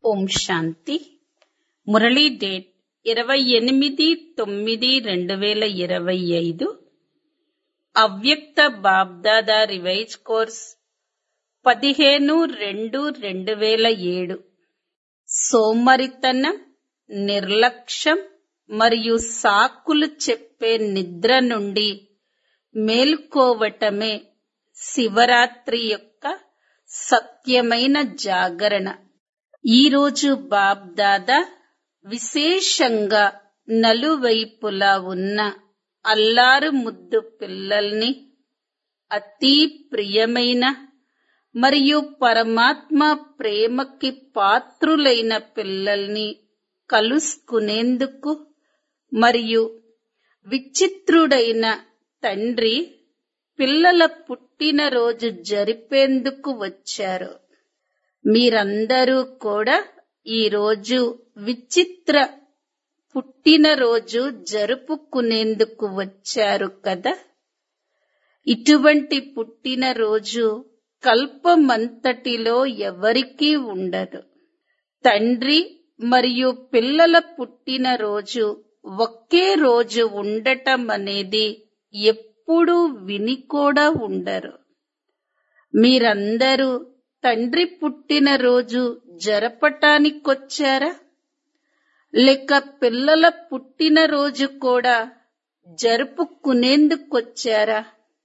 ఓం శాంతి. Murali date 28/9/2025. అవ్యక్త BapDada revise course 15/2/2007. సోమరితనం, నిర్లక్ష్యం మరియు సాకులు చెప్పే నిద్ర నుండి మేల్కోవటమే శివరాత్రి యొక్క సత్యమైన జాగరణ. ఈరోజు బాబ్దాదా విశేషంగా నలువైపులా ఉన్న అల్లారు ముద్దు పిల్లల్ని, అతి ప్రియమైన మరియు పరమాత్మ ప్రేమకి పాత్రులైన పిల్లల్ని కలుసుకునేందుకు మరియు విచిత్రుడైన తండ్రి పిల్లల పుట్టినరోజు జరిపేందుకు వచ్చారు. మీరందరూ కూడా ఈరోజు విచిత్ర పుట్టినరోజు జరుపుకునేందుకు వచ్చారు కదా. ఇటువంటి పుట్టినరోజు కల్పమంతటిలో ఎవరికీ ఉండదు. తండ్రి మరియు పిల్లల పుట్టినరోజు ఒకే రోజు ఉండటం అనేది ఎప్పుడూ విని కూడా ఉండరు. మీరందరూ తండ్రి పుట్టినరోజు జరపటానికొచ్చారా, లేక పిల్లల పుట్టినరోజు కూడా జరుపుకునేందుకొచ్చారా?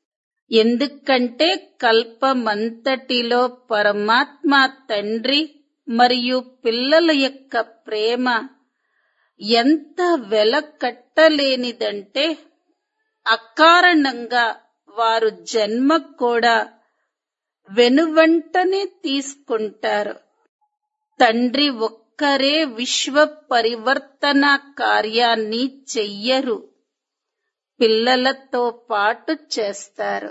ఎందుకంటే కల్పమంతటిలో పరమాత్మ తండ్రి మరియు పిల్లల యొక్క ప్రేమ ఎంత వెలకట్టలేనిదంటే అకారణంగా వారు జన్మ కూడా వెనువెంటనే తీసుకుంటారు. తండ్రి ఒక్కరే విశ్వ పరివర్తన కార్యాన్ని చెయ్యరు, పిల్లలతో పాటు చేస్తారు.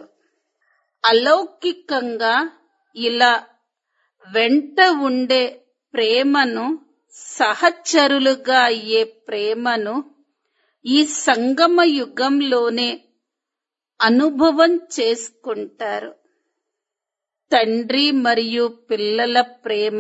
అలౌకికంగా ఇలా వెంట ఉండే ప్రేమను, సహచరులుగా అయ్యే ప్రేమను ఈ సంగమ యుగంలోనే అనుభవం చేసుకుంటారు. తండ్రి మరియు పిల్లల ప్రేమ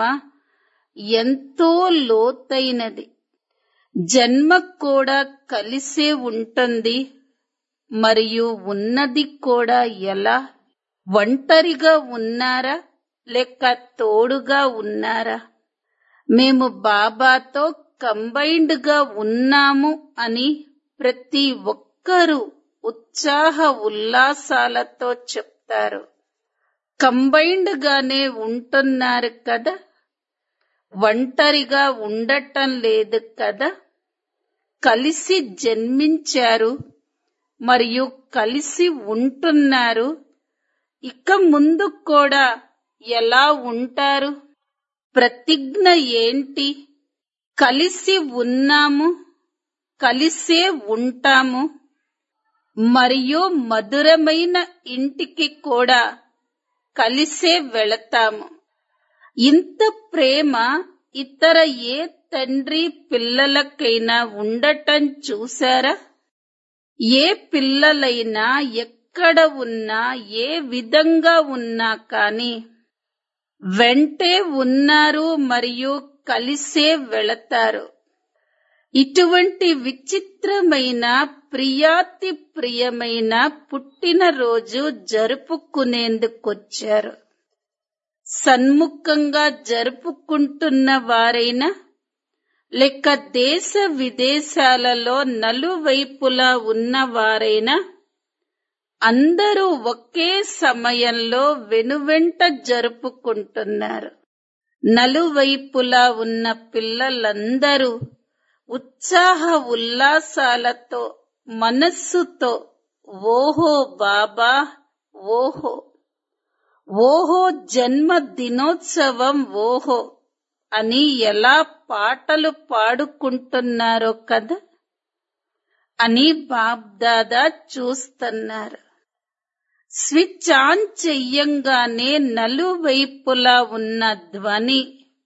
ఎంతో లోతైనది. జన్మ కూడా కలిసే ఉంటుంది మరియు ఉన్నది కూడా ఎలా? ఒంటరిగా ఉన్నారా లేక తోడుగా ఉన్నారా? మేము బాబాతో కంబైన్డ్ గా ఉన్నాము అని ప్రతి ఒక్కరూ ఉత్సాహ ఉల్లాసాలతో చెప్తారు. కంబైన్డ్ గానే ఉంటున్నారు కదా, ఒంటరిగా ఉండటం లేదు కదా. కలిసి జన్మించారు మరియు కలిసి ఉంటున్నారు. ఇక ముందు కూడా ఎలా ఉంటారు? ప్రతిజ్ఞ ఏంటి? కలిసి ఉన్నాము, కలిసే ఉంటాము మరియు మధురమైన ఇంటికి కూడా కలిసే వెళతాము. ఇంత ప్రేమ ఇతర ఏ తండ్రి పిల్లలకైనా ఉండటం చూశారా? ఏ పిల్లలైనా ఎక్కడ ఉన్నా, ఏ విధంగా ఉన్నా కానీ వెంటే ఉన్నారు మరియు కలిసే వెళతారు. ఇటువంటి విచిత్రమైన ప్రియాతి ప్రియమైన పుట్టినరోజు జరుపుకునేందుకొచ్చారు. సన్ముఖంగా జరుపుకుంటున్న వారైనా లేక దేశ విదేశాలలో నలువైపులా ఉన్నవారైనా అందరూ ఒకే సమయంలో వెనువెంట జరుపుకుంటున్నారు. నలువైపులా ఉన్న పిల్లలందరూ ఉత్సాహ ఉల్లాసాలతో మనస్సుతో ఓహో బాబా, ఓహో ఓహో జన్మ దినోత్సవం, ఓహో అని ఎలా పాటలు పాడుకుంటున్నారో కదా అని బాబ్దాదా చూస్తున్నారు. స్విచ్ ఆన్ చెయ్యంగానే నలువైపులా ఉన్న ధ్వని,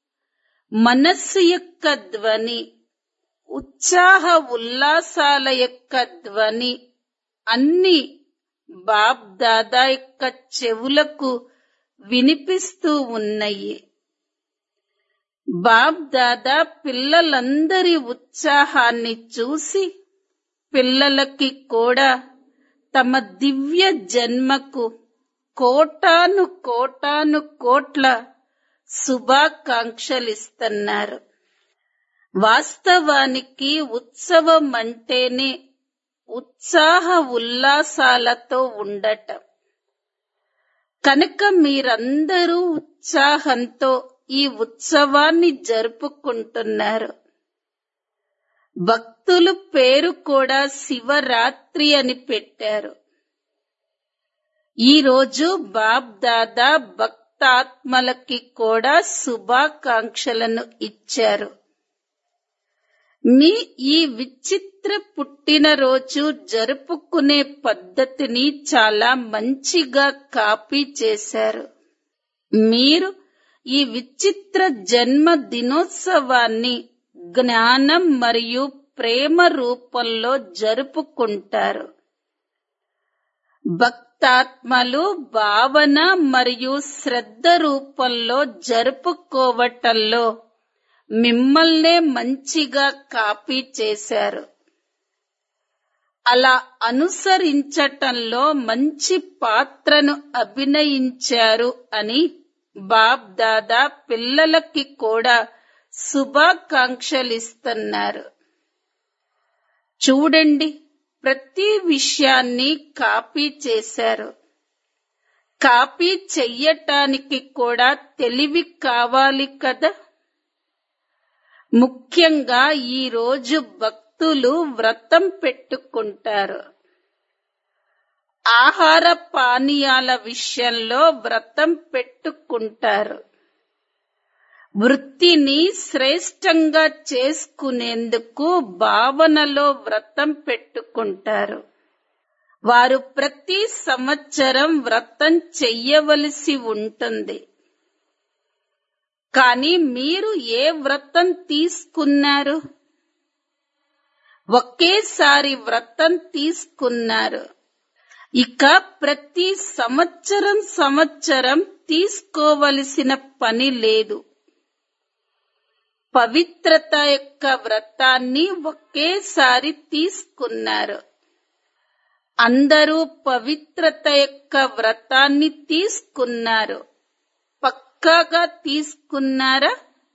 మనస్సు యొక్క ధ్వని, ఉత్సాహ ఉల్లాసాల యొక్క ధ్వని అన్ని బాబ్దాదా యొక్క చెవులకు వినిపిస్తూ ఉన్నాయి. బాప్ దాదా పిల్లలందరి ఉత్సాహాన్ని చూసి పిల్లలకి కూడా తమ దివ్య జన్మకు కోటాను కోట్ల శుభాకాంక్షలిస్తున్నారు. వాస్తవానికి ఉత్సవం అంటేనే ఉత్సాహ ఉల్లాసాలతో ఉండటం. కనుక మీరందరూ ఉత్సాహంతో ఈ ఉత్సవాన్ని జరుపుకుంటున్నారు. భక్తులు పేరు కూడా శివరాత్రి అని పెట్టారు. ఈరోజు బాప్ దాదా భక్తాత్మలకి కూడా శుభాకాంక్షలను ఇచ్చారు. మీ ఈ విచిత్ర పుట్టినరోజు జరుపుకునే పద్ధతిని చాలా మంచిగా కాపీ చేశారు. మీరు ఈ విచిత్ర జన్మ దినోత్సవాన్ని జ్ఞానం మరియు ప్రేమ రూపంలో జరుపుకుంటారు. భక్తాత్మలు భావన మరియు శ్రద్ధ రూపంలో జరుపుకోవటంలో మిమ్మల్నే మంచిగా కాపీ చేశారు. అలా అనుసరించటంలో మంచి పాత్రను అభినయించారు అని బాప్ దాదా పిల్లలకి కూడా శుభాకాంక్షలిస్తున్నారు. చూడండి, ప్రతి విషయాన్ని కాపీ చేశారు. కాపీ చెయ్యటానికి కూడా తెలివి కావాలి కదా. ముఖ్యంగా ఈ రోజు భక్తులు వ్రతం పెట్టుకుంటారు. ఆహార పానీయాల విషయంలో వ్రతం పెట్టుకుంటారు. వృత్తిని శ్రేష్టంగా చేసుకునేందుకు భావనలో వ్రతం పెట్టుకుంటారు. వారు ప్రతి సంవత్సరం వ్రతం చెయ్యవలసి ఉంటుంది. కానీ మీరు ఏ వ్రతం తీసుకున్నారు? ఒకేసారి వ్రతం తీసుకున్నారు. ఇక ప్రతి సంవత్సరం తీసుకోవలసిన పని లేదు. పవిత్రత యొక్క వ్రతాన్ని ఒకేసారి తీసుకున్నారు. అందరూ పవిత్రత యొక్క వ్రతాన్ని తీసుకున్నారు. పక్కాగా తీసుకున్నారా?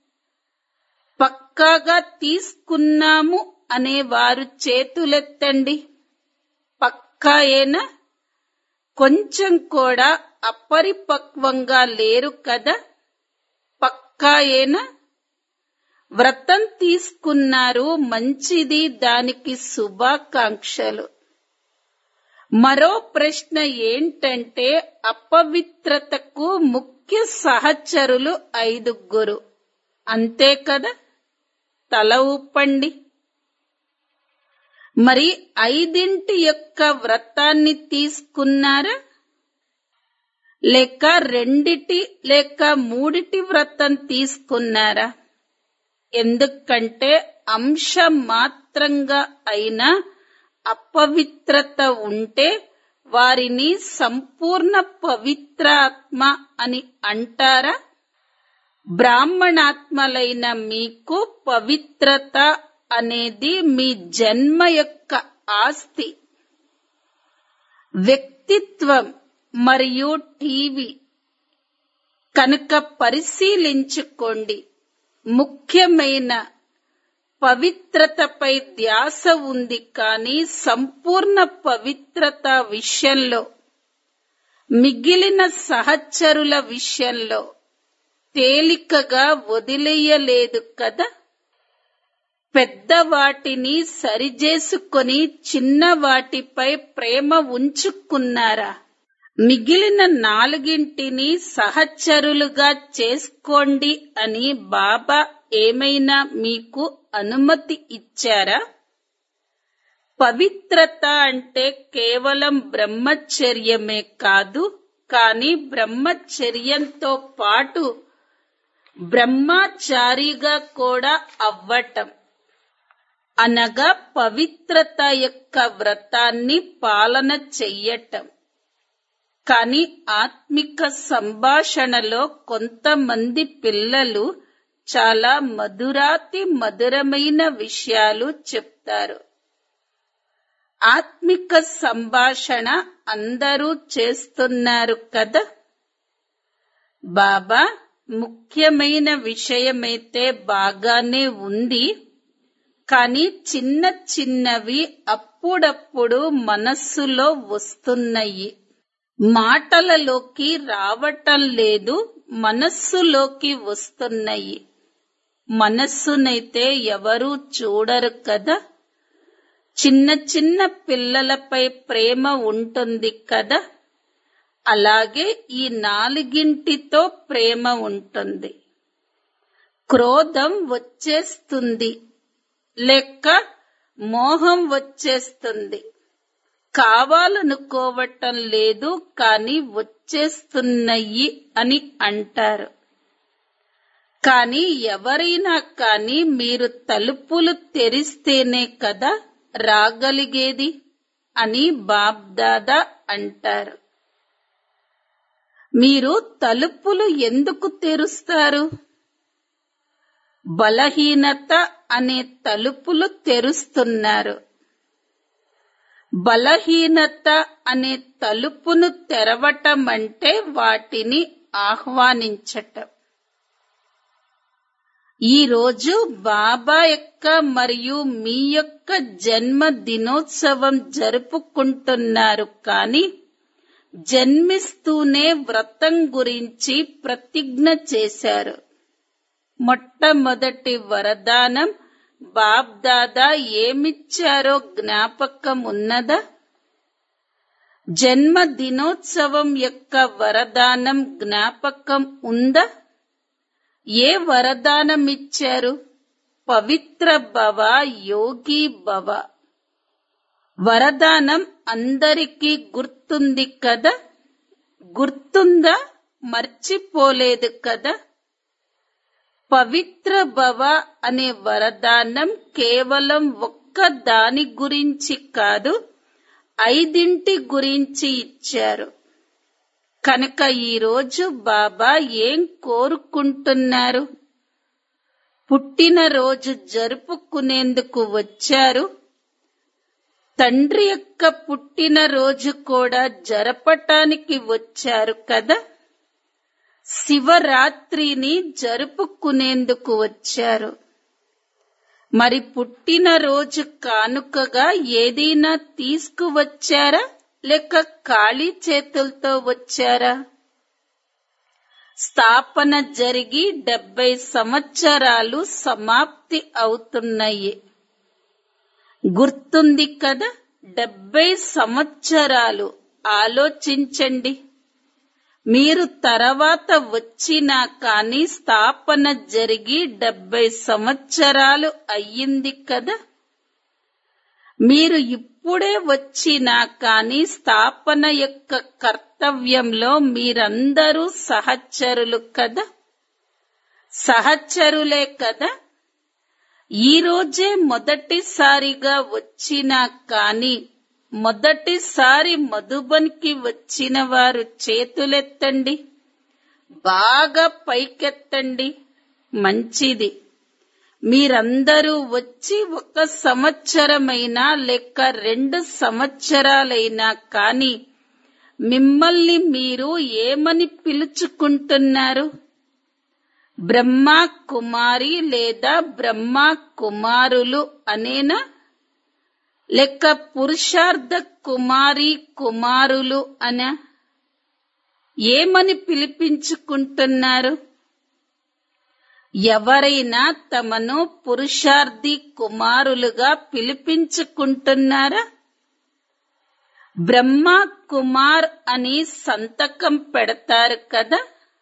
పక్కాగా తీసుకున్నాము అనేవారు చేతులెత్తండి. పక్కాయేనా? కొంచెం కూడా అపరిపక్వంగా లేరు కదా. పక్కాయేనా? వ్రతం తీసుకున్నారు, మంచిది, దానికి శుభాకాంక్షలు. మరో ప్రశ్న ఏంటంటే, అపవిత్రతకు ముఖ్య సహచరులు 5. అంతే కదా. తల ఊపండి. మరి 5 యొక్క వ్రతాన్ని తీసుకున్నారా? లేక 2 లేక 3 వ్రతం తీసుకున్నారా? ఎందుకంటే అంశ మాత్రంగా అయినా అపవిత్రత ఉంటే వారిని సంపూర్ణ పవిత్రాత్మ అని అంటారా? బ్రాహ్మణాత్మలైన మీకు పవిత్రత అనేది మీ జన్మ యొక్క ఆస్తి. వ్యక్తిత్వం మరియు టీవీ కనుక పరిశీలించుకోండి. ముఖ్యమైన పవిత్రతపై ధ్యాస ఉంది, కానీ సంపూర్ణ పవిత్రత విషయంలో, మిగిలిన సహచరుల విషయంలో తేలికగా వదిలేయలేదు కదా. పెద్ద వాటిని సరిచేసుకొని చిన్న వాటిపై ప్రేమ ఉంచుకున్నారా? మిగిలిన 4 సహచరులుగా చేసుకోండి అని బాబా ఏమైనా మీకు అనుమతి ఇచ్చారా? పవిత్రత అంటే కేవలం బ్రహ్మచర్యమే కాదు, కానీ బ్రహ్మచర్యంతో పాటు బ్రహ్మచారిగా కూడా అవ్వటం, అనగా పవిత్రత యొక్క వ్రతాన్ని పాలన చెయ్యటం. కానీ ఆత్మిక సంభాషణలో కొంతమంది పిల్లలు చాలా మధురాతి మధురమైన విషయాలు చెప్తారు. ఆత్మిక సంభాషణ అందరూ చేస్తున్నారు కదా. బాబా, ముఖ్యమైన విషయమైతే బాగానే ఉంది, కానీ చిన్న చిన్నవి అప్పుడప్పుడు మనస్సులో వస్తున్నాయి. మాటలలోకి రావటం లేదు, మనస్సులోకి వస్తున్నాయి. మనస్సునైతే ఎవరూ చూడరు కదా. చిన్న చిన్న పిల్లలపై ప్రేమ ఉంటుంది కదా, అలాగే ఈ నాలుగింటితో ప్రేమ ఉంటుంది. క్రోధం వచ్చేస్తుంది, లేక మోహం వచ్చేస్తుంది. కావాలనుకోవటం లేదు, కానీ వచ్చేస్తున్నాయి అని అంటారు. కానీ ఎవరైనా కానీ మీరు తలుపులు తెరిస్తేనే కదా రాగలిగేది అని బాబ్దాదా అంటారు. మీరు తలుపులు ఎందుకు తెరుస్తారు? బలహీనత అనే తలుపులు తెరుస్తున్నారు. బలహీనత అనే తలుపును తెరవటం అంటే వాటిని ఆహ్వానించటం. ఈ రోజు బాబా యొక్క మరియు మీ యొక్క జన్మ దినోత్సవం జరుపుకుంటున్నారు, కానీ జన్మిస్తూనే వ్రతం గురించి ప్రతిజ్ఞ చేశారు. మొట్టమొదటి వరదానం బాబ్దాదా ఏమిచ్చారో జ్ఞాపకం ఉన్నదా? జన్మ దినోత్సవం యొక్క వరదానం జ్ఞాపకం ఉందా? ఏ వరదానం ఇచ్చారు? పవిత్ర భవ, యోగి భవ. వరదానం అందరికీ గుర్తుంది కదా. గుర్తుందా? మర్చిపోలేదు కదా. పవిత్ర భవ అనే వరదానం కేవలం ఒక్క దాని గురించి కాదు, 5 గురించి ఇచ్చారు. కనుక ఈరోజు బాబా ఏం కోరుకుంటున్నారు? పుట్టినరోజు జరుపుకునేందుకు వచ్చారు. తండ్రి యొక్క పుట్టినరోజు కూడా జరపటానికి వచ్చారు కదా. శివరాత్రిని జరుపుకునేందుకు వచ్చారు. మరి పుట్టినరోజు కానుకగా ఏదైనా తీసుకువచ్చారా, లేక ఖాళీ చేతులతో వచ్చారా? స్థాపన జరిగి 70 సంవత్సరాలు సమాప్తి అవుతున్నాయి. గుర్తుంది కదా. 70 సంవత్సరాలు. ఆలోచించండి. మీరు తర్వాత వచ్చినా కానీ స్థాపన జరిగి 70 సంవత్సరాలు అయ్యింది కదా. మీరు ఇప్పుడే వచ్చినా కానీ స్థాపన యొక్క కర్తవ్యంలో మీరందరూ సహచరులు కదా. సహచరులే కదా. ఈ రోజే మొదటిసారిగా వచ్చినా కానీ మొదటిసారి మధుబన్కి వచ్చిన వారు చేతులెత్తండి. బాగా పైకెత్తండి. మంచిది. మీరందరూ వచ్చి 1 సంవత్సరమైనా లేక 2 సంవత్సరాలైనా కానీ మిమ్మల్ని మీరు ఏమని పిలుచుకుంటున్నారు? బ్రహ్మా కుమారి లేదా బ్రహ్మా కుమారులు అనేనా, లేక పురుషార్థ కుమారి కుమారులు అనా? ఏమని పిలిపించుకుంటున్నారు? ఎవరైనా తమను పురుషార్థి కుమారులుగా పిలిపించుకుంటున్నారా? బ్రహ్మా కుమార్ అని సంతకం పెడతారు కదా.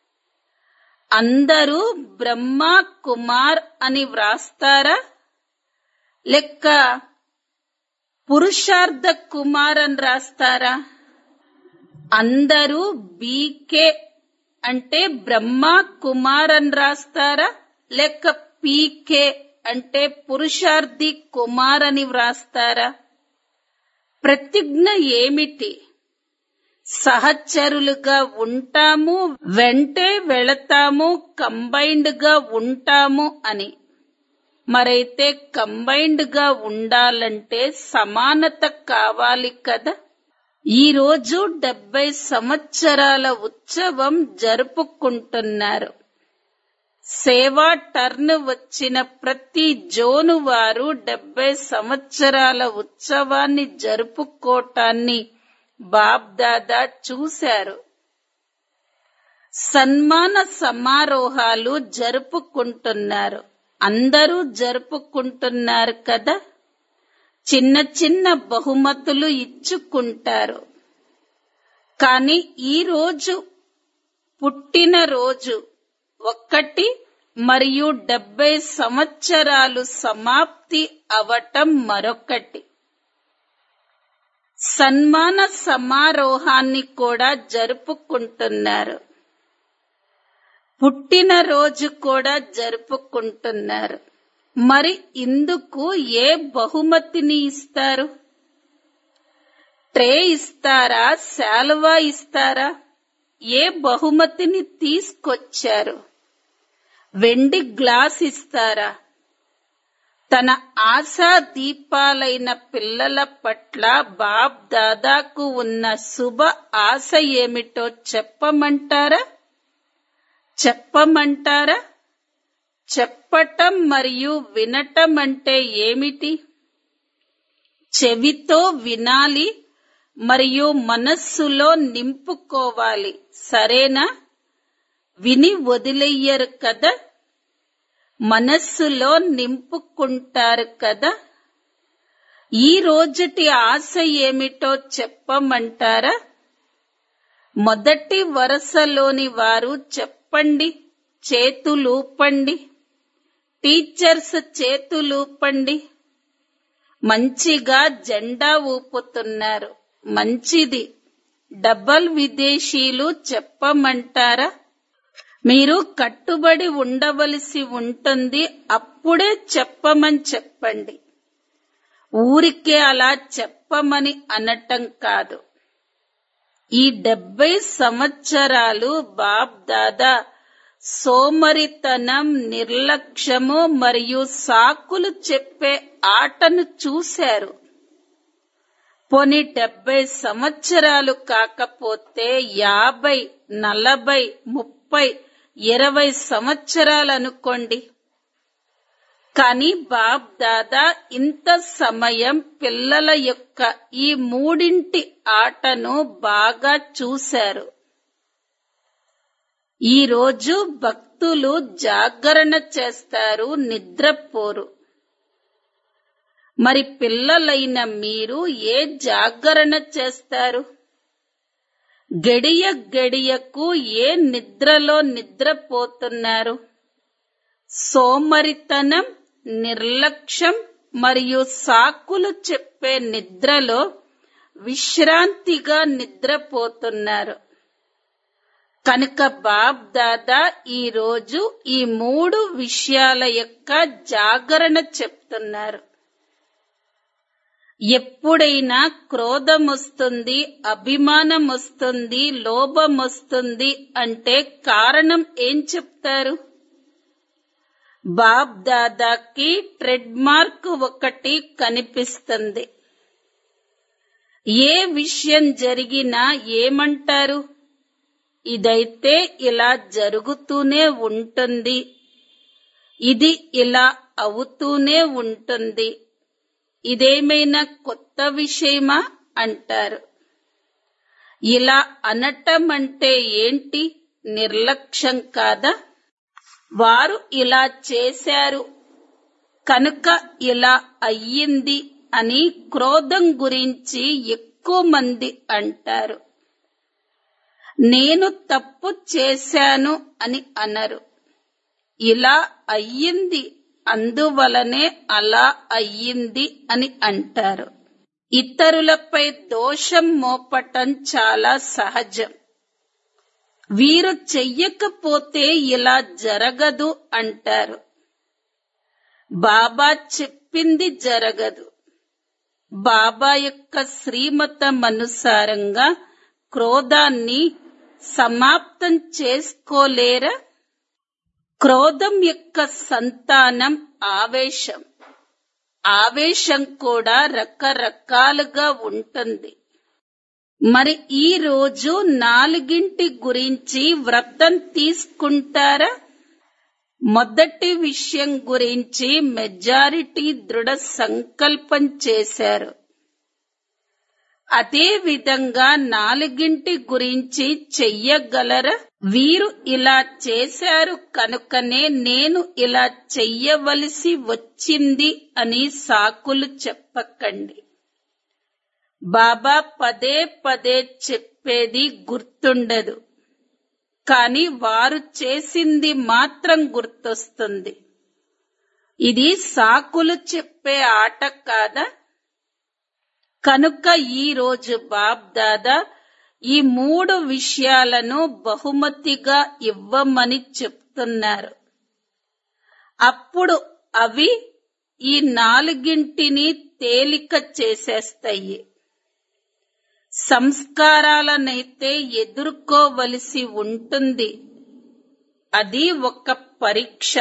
అందరూ బ్రహ్మా కుమార్ అని వ్రాస్తారా, లేక పురుషార్థ కుమార్ అని రాస్తారా? అందరూ బీకే అంటే బ్రహ్మా కుమార్ అని రాస్తారా, లేక పీకే అంటే పురుషార్థి కుమార్ అని వ్రాస్తారా? ప్రతిజ్ఞ ఏమిటి? సహచరులుగా ఉంటాము, వెంటే వెళతాము, కంబైన్డ్ గా ఉంటాము అని. మరైతే కంబైన్డ్ గా ఉండాలంటే సమానత కావాలి కదా. ఈరోజు 70 సంవత్సరాల ఉత్సవం జరుపుకుంటున్నారు. సేవా టర్న్ వచ్చిన ప్రతి జోను వారు 70 సంవత్సరాల ఉత్సవాన్ని జరుపుకోటాన్ని బాబ్దాదా చూశారు. సన్మాన సమారోహాలు జరుపుకుంటున్నారు. అందరూ జరుపుకుంటున్నారు కదా. చిన్న చిన్న బహుమతులు ఇచ్చుకుంటారు. కానీ ఈరోజు పుట్టినరోజు ఒక్కటి మరియు 70 సంవత్సరాలు సమాప్తి అవటం మరొకటి. సన్మాన సమారోహాన్ని కూడా జరుపుకుంటున్నారు. పుట్టినరోజు కూడా జరుపుకుంటున్నారు. మరి ఇందుకు ఏ బహుమతిని ఇస్తారు? ట్రే ఇస్తారా? శాలువా ఇస్తారా? ఏ బహుమతిని తీసుకొచ్చారు? వెండి గ్లాస్ ఇస్తారా? తన ఆశా దీపాలైన పిల్లల పట్ల బాప్ దాదాకు ఉన్న శుభ ఆశ ఏమిటో చెప్పమంటారా? చెప్పటం మరియు వినటం అంటే ఏమిటి? చెవితో వినాలి మరియు మనస్సులో నింపుకోవాలి, సరేనా? విని వదిలేయ్యరు కదా, మనస్సులో నింపుకుంటారు కదా. ఈ రోజుటి ఆశ ఏమిటో చెప్పమంటారా? మొదటి వరుసలోని వారు చెప్పండి, చేతులూపండి. టీచర్స్ చేతులూపండి. మంచిగా జెండా ఊపుతున్నారు, మంచిది. డబల్ విదేశీయులు చెప్పమంటారా? మీరు కట్టుబడి ఉండవలసి ఉంటుంది, అప్పుడే చెప్పమని చెప్పండి. ఊరికే అలా చెప్పమని అనటం కాదు. ఈ 70 సంవత్సరాలు బాప్ దాదా సోమరితనం, నిర్లక్ష్యము మరియు సాకులు చెప్పే ఆటను చూశారు. పోనీ 70 సంవత్సరాలు కాకపోతే 50, 40, 30, 20 సంవత్సరాలనుకోండి. కానీ బాప్ దాదా ఇంత సమయం పిల్లల యొక్క ఈ మూడింటి ఆటను బాగా చూశారు. ఈరోజు భక్తులు జాగరణ చేస్తారు, నిద్రపోరు. మరి పిల్లలైన మీరు ఏ జాగరణ చేస్తారు? గడియ గడియకు ఏ నిద్రలో నిద్రపోతున్నారు? సోమరితనం, నిర్లక్ష్యం మరియు సాకులు చెప్పే నిద్రలో విశ్రాంతిగా నిద్రపోతున్నారు. కనుక బాప్ దాదా ఈరోజు ఈ 3 విషయాల యొక్క జాగరణ చెప్తున్నారు. ఎప్పుడైనా క్రోధం వస్తుంది, అభిమానం వస్తుంది, లోభం వస్తుంది అంటే కారణం ఏం చెప్తారు? బాప్ దాదాకి ట్రెడ్ మార్క్ ఒకటి కనిపిస్తుంది. ఏ విషయం జరిగినా ఏమంటారు? ఇదైతే ఇలా జరుగుతూనే ఉంటుంది, ఇది ఇలా అవుతూనే ఉంటుంది, ఇదేమైనా కొత్త విషయమా అంటారు. ఇలా అనటం అంటే ఏంటి? నిర్లక్ష్యం కాదా? వారు ఇలా చేశారు కనుక ఇలా అయ్యింది అని క్రోధం గురించి ఎక్కువ మంది అంటారు. నేను తప్పు చేశాను అని అనరు. ఇలా అయ్యింది, అందువలనే అలా అయ్యింది అని అంటారు. ఇతరులపై దోషం మోపటం చాలా సహజం. వీరు చెయ్యకపోతే ఇలా జరగదు అంటారు. బాబా చెప్పింది జరగదు. బాబా యొక్క శ్రీమతం అనుసారంగా క్రోధాన్ని సమాప్తం చేసుకోలేరా? క్రోధం యొక్క సంతానం ఆవేశం. ఆవేశం కూడా రకరకాలుగా ఉంటుంది. మరి ఈ రోజు 4 గురించి వ్రతం తీసుకుంటారా? మొదటి విషయం గురించి మెజారిటీ దృఢ సంకల్పం చేశారు. అదే విధంగా 4 గురించి చెయ్యగలరా? వీరు ఇలా చేశారు కనుకనే నేను ఇలా చెయ్యవలసి వచ్చింది అని సాకులు చెప్పకండి. బాబా పదే పదే చెప్పేది గుర్తుండదు, కాని వారు చేసింది మాత్రం గుర్తొస్తుంది. ఇది సాకులు చెప్పే ఆట కాదా? కనుక ఈ రోజు బాబ్ దాదా ఈ 3 విషయాలను బహుమతిగా ఇవ్వమని చెప్తున్నారు. అప్పుడు అవి ఈ 4 తేలిక చేసేస్తాయి. సంస్కారాలనైతే ఎదుర్కోవలసి ఉంటుంది. అది ఒక పరీక్ష.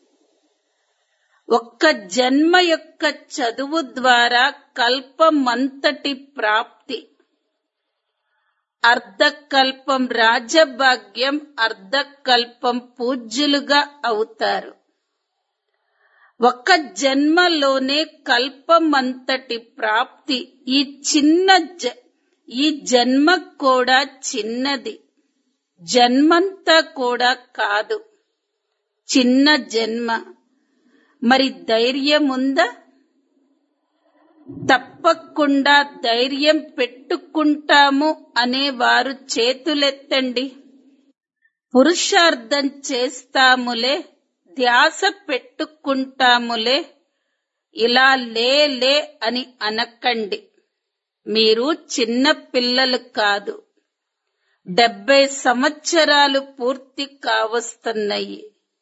ఒక్క జన్మ యొక్క చదువు ద్వారా కల్పమంతటి ప్రాప్తి. అర్ధకల్పం రాజభాగ్యం, అర్ధకల్పం పూజ్యులుగా అవుతారు. ఒక జన్మలోనే కల్పమంతటి ప్రాప్తి. ఈ జన్మ కూడా చిన్నది, జన్మంతా కూడా కాదు, చిన్న జన్మ. మరి ధైర్యముందా? తప్పకుండా ధైర్యం పెట్టుకుంటాము అనేవారు చేతులెత్తండి. పురుషార్థం చేస్తాములే, ధ్యాస పెట్టుకుంటాములే, ఇలా లే అని అనకండి. మీరు చిన్న పిల్లలు కాదు. 70 సంవత్సరాలు పూర్తి కావస్తున్నాయి.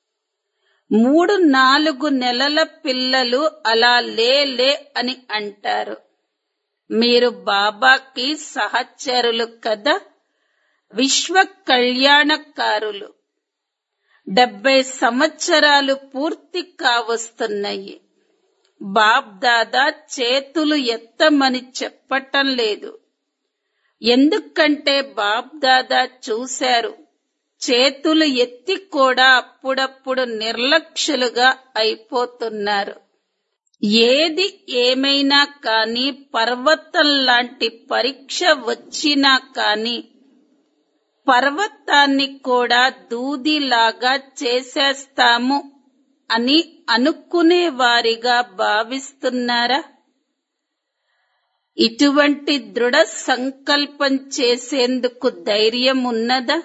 3-4 నెలల పిల్లలు అలా లే అని అంటారు. మీరు బాబాకి సహచరులు కదా, విశ్వ కళ్యాణకారులు. 70 సంవత్సరాలు పూర్తి కావస్తున్నాయి. బాబ్ దాదా చేతులు ఎత్తమని చెప్పటం లేదు. ఎందుకంటే బాబ్ దాదా చూశారు, చేతులు ఎత్తి కూడా అప్పుడప్పుడు నిర్లక్ష్యులుగా అయిపోతున్నారు. ఏది ఏమైనా కాని పర్వతం లాంటి పరీక్ష వచ్చినా కాని పర్వతాన్ని కూడా దూదిలాగా చేసేస్తాము అని అనుకునేవారిగా భావిస్తున్నారా? ఇటువంటి దృఢ సంకల్పం చేసేందుకు ధైర్యం ఉన్నదా?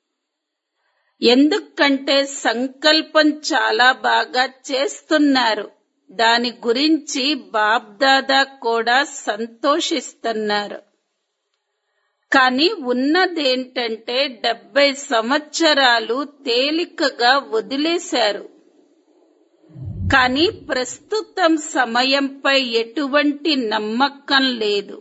ఎందుకంటే సంకల్పం చాలా బాగా చేస్తున్నారు. దాని గురించి బాబ్ దాదా కూడా సంతోషిస్తున్నారు. కానీ ఉన్నదేంటంటే 70 సంవత్సరాలు తేలికగా వదిలేశారు. కానీ ప్రస్తుతం సమయంపై ఎటువంటి నమ్మకం లేదు.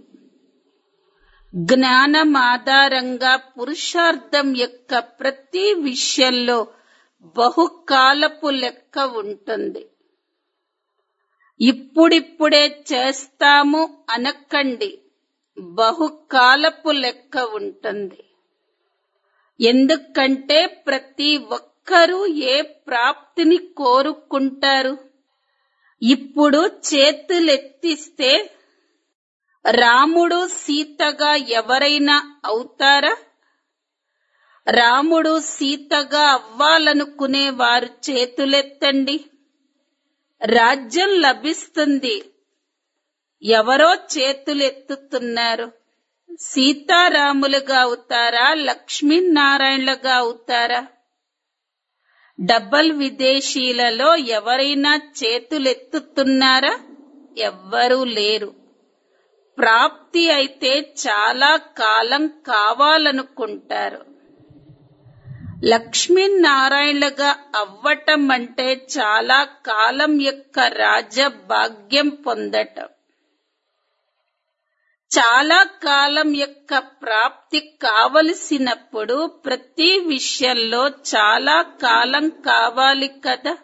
జ్ఞానం ఆధారంగా పురుషార్థం యొక్క ప్రతి విషయంలో బహుకాలపు లెక్క ఉంటుంది. ఇప్పుడిప్పుడే చేస్తాము అనకండి, బహుకాలపు లెక్క ఉంటుంది. ఎందుకంటే ప్రతి ఒక్కరూ ఏ ప్రాప్తిని కోరుకుంటారు? ఇప్పుడు చేతులెత్తిస్తే రాముడు సీతగా ఎవరైనా అవుతారా? రాముడు సీతగా అవ్వాలనుకునే వారు చేతులెత్తండి. రాజ్యం లభిస్తుంది. ఎవరో చేతులెత్తుతున్నారు. సీతారాములుగా అవుతారా, లక్ష్మీనారాయణలుగా అవుతారా? డబల్ విదేశీలలో ఎవరైనా చేతులెత్తుతున్నారా? ఎవ్వరూ లేరు. ప్రాప్తి అయితే చాలా కాలం కావాలనుకుంటారు. లక్ష్మీనారాయణలుగా అవ్వటం అంటే చాలా కాలం యొక్క రాజభాగ్యం పొందటం. చాలా కాలం యొక్క ప్రాప్తి కావలసినప్పుడు ప్రతి విషయంలో చాలా కాలం కావాలి కదా.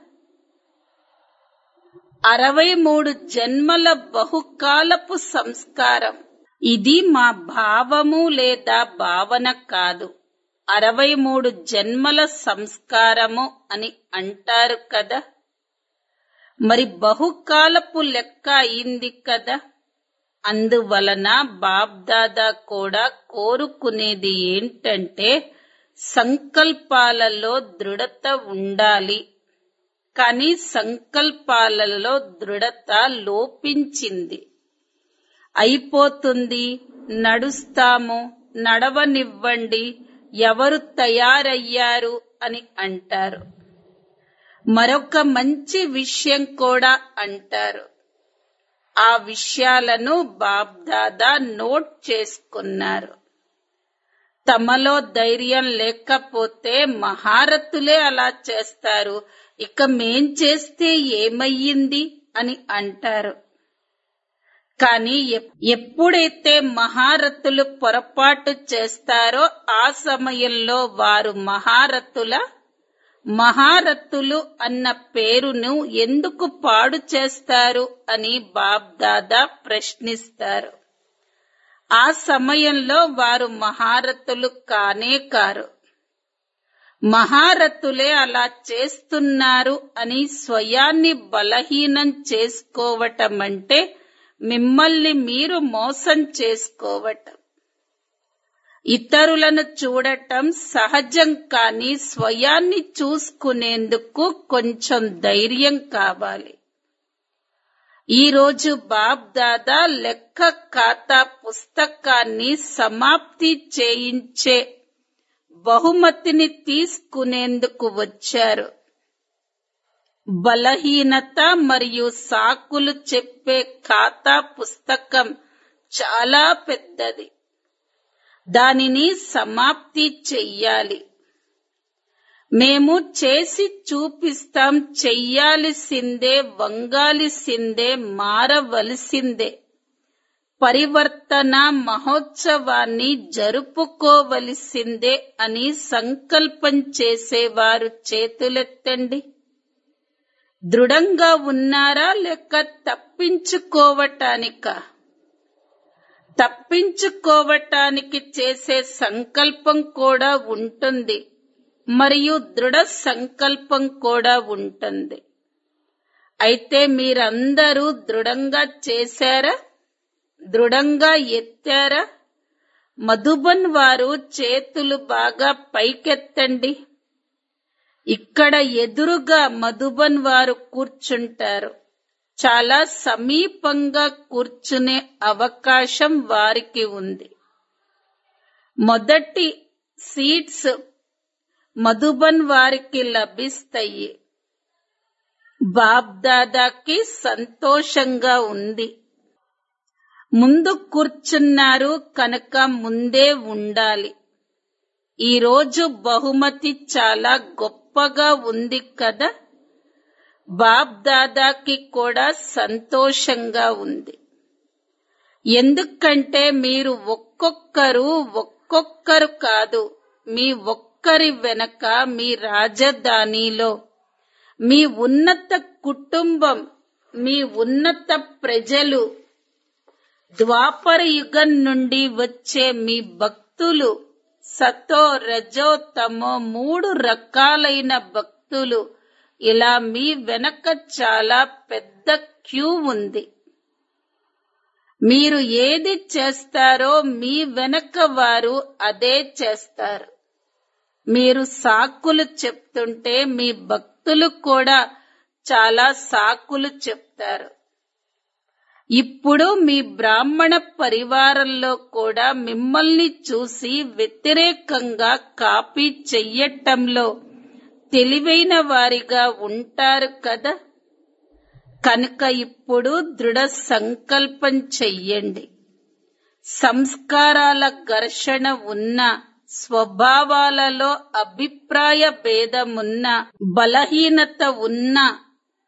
63 జన్మల బహుకాలపు సంస్కారం. ఇది మా భావము లేదా భావన కాదు. 63 జన్మల సంస్కారము అని అంటారు కదా. మరి బహుకాలపు లెక్క అయింది కదా. అందువలన బాబ్దాదా కూడా కోరుకునేది ఏంటంటే సంకల్పాలలో దృఢత ఉండాలి. కానీ సంకల్పాలలో దృఢత లోపించింది. అయిపోతుంది, నడుస్తాము, నడవనివ్వండి, ఎవరు తయారయ్యారు అని అంటారు. మరొక మంచి విషయం కూడా అంటారు. ఆ విషయాలను బాబ్దాదా నోట్ చేసుకున్నారు. తమలో ధైర్యం లేకపోతే మహారథులే అలా చేస్తారు, ఇక మేం చేస్తే ఏమయ్యింది అని అంటారు. కానీ ఎప్పుడైతే మహారథులు పొరపాటు చేస్తారో ఆ సమయంలో వారు మహారథులు అన్న పేరును ఎందుకు పాడు చేస్తారు అని బాబ్దాదా ప్రశ్నిస్తారు. ఆ సమయంలో వారు మహారథులు కానే కారు. మహారథులే అలా చేస్తున్నారు అని స్వయాన్ని బలహీనం చేసుకోవటమంటే మిమ్మల్ని మీరు మోసం చేసుకోవటం. ఇతరులను చూడటం సహజం, కానీ స్వయాన్ని చూసుకునేందుకు కొంచెం ధైర్యం కావాలి. ఈరోజు బాబ్దాదా లెక్క ఖాతా పుస్తకాన్ని సమాప్తి చేయించే బహుమతిని తీసుకునేందుకు వచ్చారు. బలహీనత మరియు సాకులు చెప్పే ఖాతా పుస్తకం చాలా పెద్దది. దానిని సమాప్తి చెయ్యాలి. మేము చేసి చూపిస్తాం, చెయ్యాల్సిందే, వంగాల్సిందే, మారవలసిందే. పరివర్తన మహోత్సవాన్ని జరుపుకోవలసిందే అని సంకల్పం చేసేవారు చేతులెత్తండి. దృఢంగా ఉన్నారా లేక తప్పించుకోవటానికా? తప్పించుకోవటానికి చేసే సంకల్పం కూడా ఉంటుంది మరియు దృఢ సంకల్పం కూడా ఉంటుంది. అయితే మీరందరూ దృఢంగా చేశారా? దృఢంగా ఎత్తారా? మధుబన్ వారు చేతులు బాగా పైకెత్తండి. ఇక్కడ ఎదురుగా మధుబన్ వారు కూర్చుంటారు. చాలా సమీపంగా కూర్చునే అవకాశం వారికి ఉంది. మొదటి సీట్స్ మధుబన్ వారికి లభిస్తాయి. బాబ్దాదాకి సంతోషంగా ఉంది. ముందు కూర్చున్నారు కనుక ముందే ఉండాలి. ఈరోజు బహుమతి చాలా గొప్పగా ఉంది కదా. బాబ్దాదాకి కూడా సంతోషంగా ఉంది. ఎందుకంటే మీరు ఒక్కొక్కరు కాదు, మీ ఒక్కరి వెనక మీ రాజధానిలో మీ ఉన్నత కుటుంబం, మీ ఉన్నత ప్రజలు, ద్వాపర యుగం నుండి వచ్చే మీ భక్తులు, సతో రజో తమో 3 రకాలైన భక్తులు, ఇలా మీ వెనక చాలా పెద్ద క్యూ ఉంది. మీరు ఏది చేస్తారో మీ వెనక వారు అదే చేస్తారు. మీరు సాకులు చెప్తుంటే మీ భక్తులు కూడా చాలా సాకులు చెప్తారు. ఇప్పుడు మీ బ్రాహ్మణ పరివారంలో కూడా మిమ్మల్ని చూసి వ్యతిరేకంగా కాపీ చెయ్యటంలో తెలివైన వారిగా ఉంటారు కదా. కనుక ఇప్పుడు దృఢ సంకల్పం చెయ్యండి. సంస్కారాల ఘర్షణ ఉన్న, స్వభావాలలో అభిప్రాయ భేదమున్న, బలహీనత ఉన్న,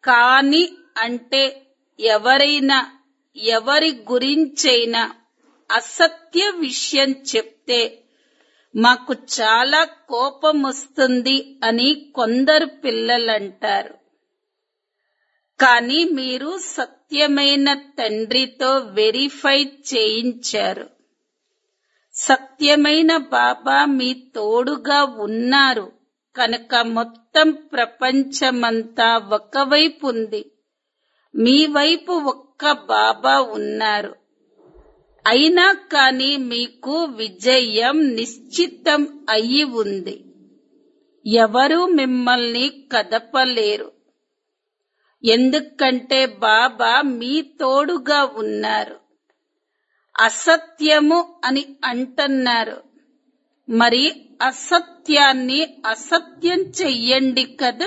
కాని అంటే ఎవరైనా ఎవరి గురించైనా అసత్య విషయం చెప్తే మాకు చాలా కోపం వస్తుంది అని కొందరు పిల్లలంటారు. కానీ మీరు సత్యమైన తండ్రితో వెరిఫై చేయించారు. సత్యమైన బాబా మీ తోడుగా ఉన్నారు కనుక మొత్తం ప్రపంచమంతా ఒకవైపు ఉంది. మీ వైపు ఒక్క బాబా ఉన్నారు. అయినా కానీ మీకు విజయం నిశ్చితం అయి ఉంది. ఎవరూ మిమ్మల్ని కదపలేరు. ఎందుకంటే బాబా మీ తోడుగా ఉన్నారు. అసత్యము అని అంటున్నారు. మరి అసత్యాన్ని అసత్యం చెయ్యండి కదా.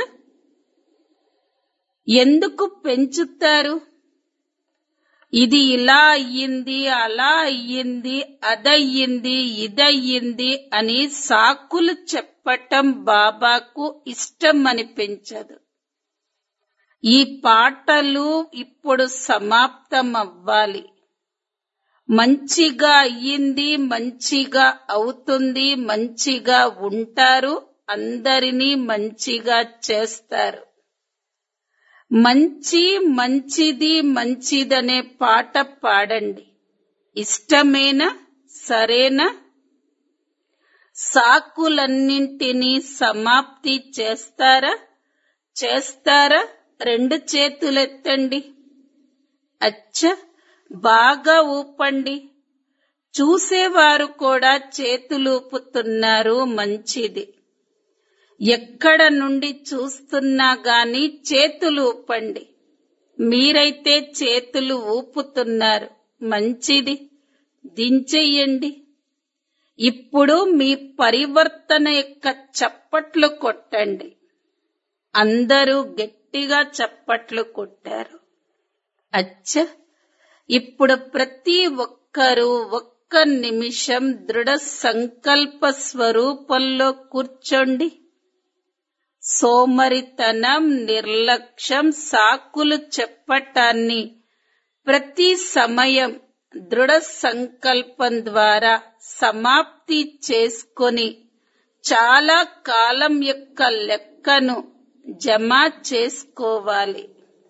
ఎందుకు పెంచుతారు? ఇది ఇలా అయ్యింది, అలా అయ్యింది, అదయ్యింది, ఇదయ్యింది అని సాకులు చెప్పటం బాబాకు ఇష్టం అనిపించదు. ఈ పాటలు ఇప్పుడు సమాప్తమవ్వాలి. మంచిగా అయ్యింది, మంచిగా అవుతుంది, మంచిగా ఉంటారు, అందరినీ మంచిగా చేస్తారు. మంచి మంచిది మంచిదనే పాట పాడండి. ఇష్టమేనా? సరేనా? సాకులన్నింటినీ సమాప్తి చేస్తారా? చేస్తారా? 2 చేతులెత్తండి. అచ్చా, బాగా ఊపండి. చూసేవారు కూడా చేతులూపుతున్నారు. మంచిది. ఎక్కడ నుండి చూస్తున్నా గాని చేతులు ఊపండి. మీరైతే చేతులు ఊపుతున్నారు. మంచిది. దించెయ్యండి. ఇప్పుడు మీ పరివర్తన యొక్క చప్పట్లు కొట్టండి. అందరూ గట్టిగా చప్పట్లు కొట్టారు. అచ్చా, ఇప్పుడు ప్రతి ఒక్కరూ ఒక్క నిమిషం దృఢ సంకల్ప స్వరూపంలో కూర్చోండి. సోమరితనం, నిర్లక్ష్యం, సాకులు చెప్పటాన్ని ప్రతి సమయం దృఢ సంకల్పం ద్వారా సమాప్తి చేసుకొని చాలా కాలం యొక్క లెక్కను జమ చేసుకోవాలి.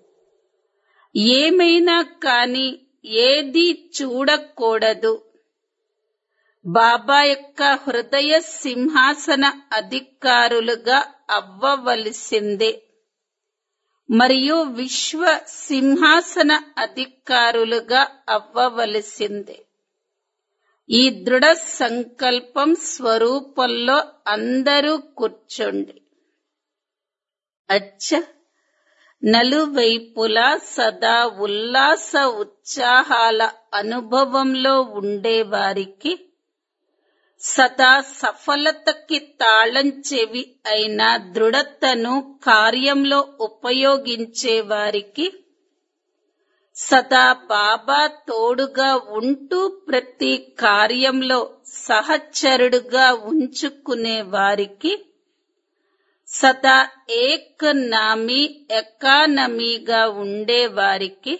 ఏమైనా కానీ ఏది చూడకూడదు. బాబా యొక్క హృదయ సింహాసన అధికారులుగా అవ్వవలసిందే మరియు విశ్వ సింహాసన అధికారులుగా అవ్వవలసిందే. ఈ దృఢ సంకల్పం స్వరూపంలో అందరూ కూర్చోండి. అచ్చా, నలువైపులా సదా ఉల్లాస ఉత్సాహాల అనుభవంలో ఉండేవారికి, సదా సఫలతకి తాళం చెవి అయిన దృఢతను కార్యంలో ఉపయోగించేవారికి, సదా బాబా తోడుగా ఉంటూ ప్రతి కార్యంలో సహచరుడుగా ఉంచుకునే వారికి, సదా ఏక్ నామీ ఎకానమీగా ఉండేవారికి,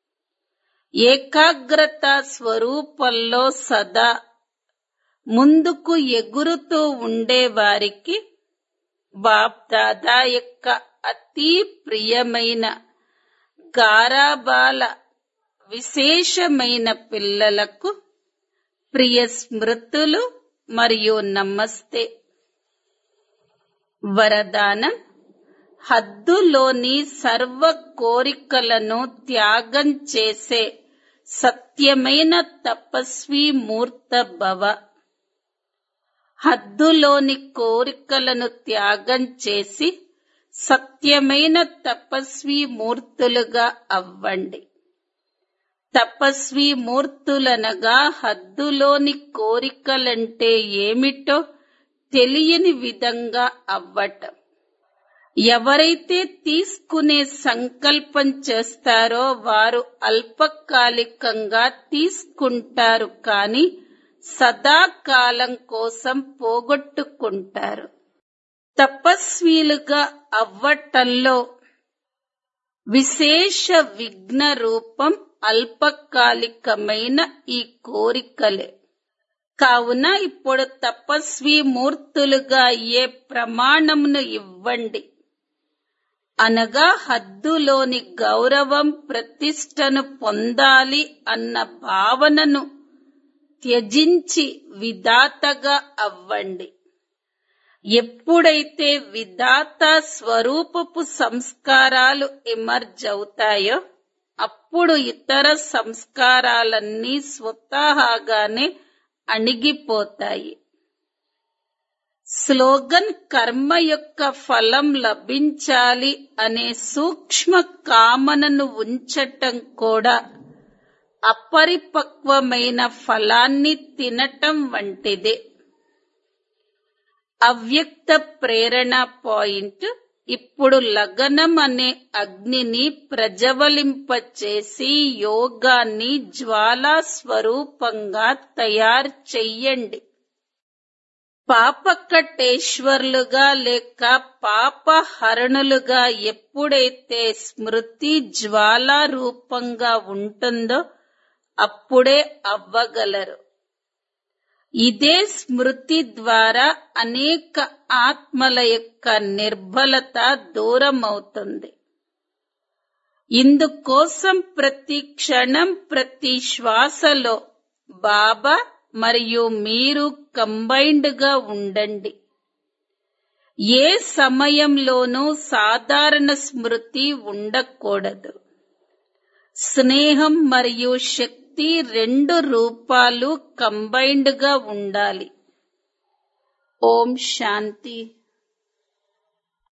ఏకాగ్రత స్వరూపంలో సదా ముందుకు ఎగురుతూ ఉండేవారికి, బాప్ దాదా యొక్క అతి ప్రియమైన గారాబాల విశేషమైన పిల్లలకు ప్రియ స్మృతులు మరియు నమస్తే. వరదానం: హద్దులోని సర్వ కోరికలను త్యాగం చేసే సత్యమైన తపస్వి మూర్త భవ. హద్దులోని కోరికలను త్యాగం చేసి సత్యమైన తపస్వి మూర్తులుగా అవ్వండి. తపస్వి మూర్తులనగా హద్దులోని కోరికలంటే ఏమిటో తెలియని విధంగా అవ్వటం. ఎవరైతే తీసుకునే సంకల్పం చేస్తారో వారు అల్పకాలికంగా తీసుకుంటారు, కానీ సదాకాలం కోసం పోగొట్టుకుంటారు. తపస్వీలుగా అవ్వటంలో విశేష విఘ్న రూపం అల్పకాలికమైన ఈ కోరికలే. కావున ఇప్పుడు తపస్వీ మూర్తులుగా అయ్యే ప్రమాణమును ఇవ్వండి. అనగా హద్దులోని గౌరవం ప్రతిష్టను పొందాలి అన్న భావనను త్యజించి విధాతగా అవ్వండి. ఎప్పుడైతే విధాత స్వరూపపు సంస్కారాలు ఎమర్జ్ అవుతాయో అప్పుడు ఇతర సంస్కారాలన్నీ స్వతహాగానే అణిగిపోతాయి. స్లోగన్ కర్మ యొక్క ఫలం లభించాలి అనే సూక్ష్మ కామనను ఉంచటం కూడా అపరిపక్వమైన ఫలాన్ని తినటం వంటిదే. అవ్యక్త ప్రేరణ పాయింట్ ఇప్పుడు లగనం అనే అగ్నిని ప్రజ్వలింపచేసి యోగాన్ని జ్వాలా స్వరూపంగా తయారు చెయ్యండి. పాపకటేశ్వర్లుగా లేక పాపహరణులుగా ఎప్పుడైతే స్మృతి జ్వాలా రూపంగా ఉంటుందో అప్పుడే అవ్వగలరు. ఇదే స్మృతి ద్వారా అనేక ఆత్మల యొక్క నిర్బలత దూరమవుతుంది. ఇందుకోసం ప్రతి క్షణం ప్రతి శ్వాసలో బాబా మరియు మీరు కంబైన్డ్ గా ఉండండి. ఏ సమయంలోనూ సాధారణ స్మృతి ఉండకూడదు. స్నేహం మరియు శక్తి రెండు రూపాలు కంబైన్డ్ గా ఉండాలి. ఓం శాంతి.